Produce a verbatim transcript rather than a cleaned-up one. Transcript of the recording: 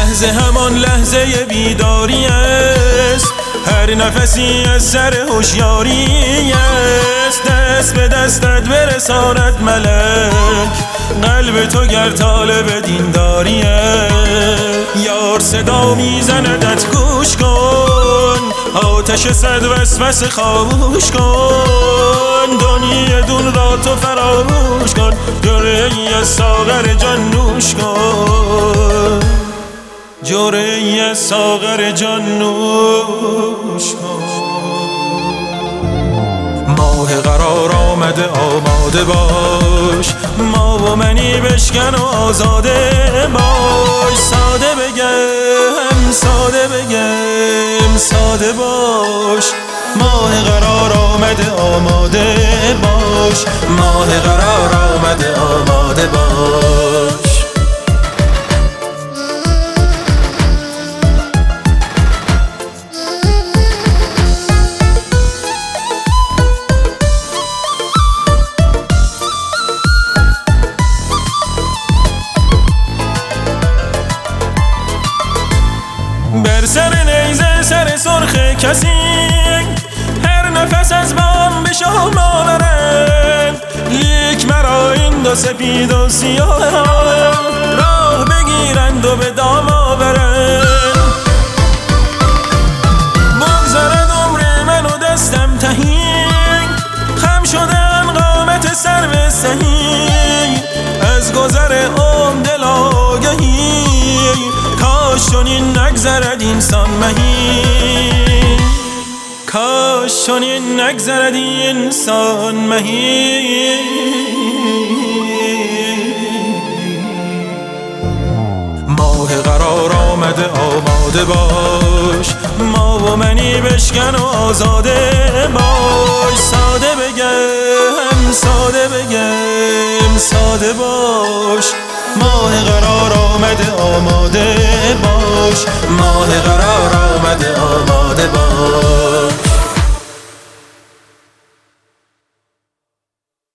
لحظه همان لحظه بیداری است، هر نفسی از سر هوشیاری است. دست به دستت برساند ملک، قلب تو گر طالب دینداری است. یار صدا میزندت گوش کن، آتش صد وسوسه خاموش کن. دنیای دون را تو فراموش کن، جرعه‌ای از ساغر جان نوش کن، جرعه‌ای از ساغر جان نوش کن. ماه قرار آمده آماده باش، ما و منی بشکن و آزاده باش. ساده بگم ساده بگم ساده باش، ماه قرار آمده آماده باش، ماه قرار آمده آماده باش. بر سر نیزه سر سرخ کسی، هر نفس از بام به شام آورند. لیک مرا این دو سپید و سیاه راه بگیرند و به دام آورند. بگذارد عمر من و دستم تهی، خم شدم قامت سرو سهی. از گذر عمر دل آگهی، کاش چنین نگذرد اینسان مهی، کاش چنین نگذرد اینسان مهی. ماه قرار آمده آماده باش، ما و منی بشکن و آزاده باش. ساده بگم ساده بگم ساده باش، ماه قرار آمده آماده باش، ماه قرار آمده آماده باش.